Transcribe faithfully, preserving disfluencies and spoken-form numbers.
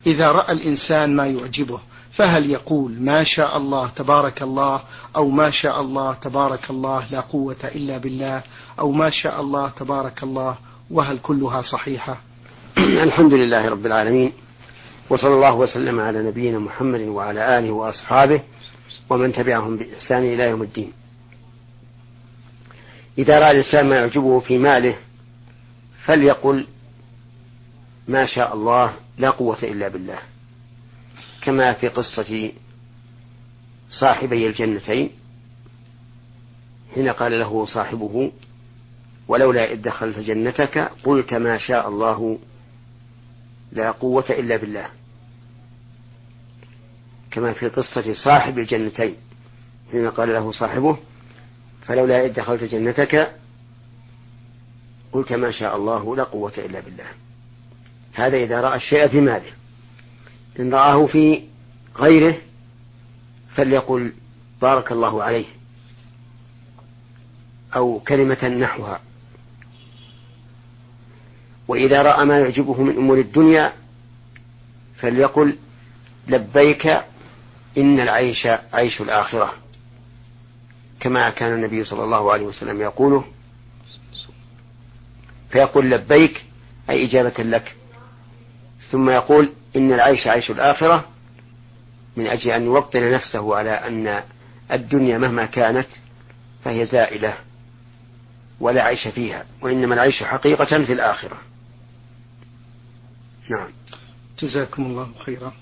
إذا رأى الإنسان ما يعجبه فهل يقول ما شاء الله تبارك الله، أو ما شاء الله تبارك الله لا قوة إلا بالله، أو ما شاء الله تبارك الله، وهل كلها صحيحة؟ الحمد لله رب العالمين، وصلى الله وسلم على نبينا محمد وعلى آله وأصحابه ومن تبعهم بإحسان إلى يوم الدين. إذا رأى الإنسان ما يعجبه في ماله فليقل ما شاء الله لا قوة إلا بالله، كما في قصة صاحبي الجنتين حين قال له صاحبه ولولا إذ دخلت جنتك قلت ما شاء الله لا قوة إلا بالله، كما في قصة صاحب الجنتين حين قال له صاحبه فلولا إذ دخلت جنتك قلت ما شاء الله لا قوة إلا بالله. هذا إذا رأى الشيء في ماله. إن رآه في غيره فليقل بارك الله عليه أو كلمة نحوها. وإذا رأى ما يعجبه من أمور الدنيا فليقل لبيك إن العيش عيش الآخرة، كما كان النبي صلى الله عليه وسلم يقوله، فيقول لبيك أي إجابة لك، ثم يقول إن العيش عيش الآخرة من أجل أن يوطن نفسه على أن الدنيا مهما كانت فهي زائلة ولا عيش فيها، وإنما العيش حقيقة في الآخرة. نعم. جزاكم الله خيرا.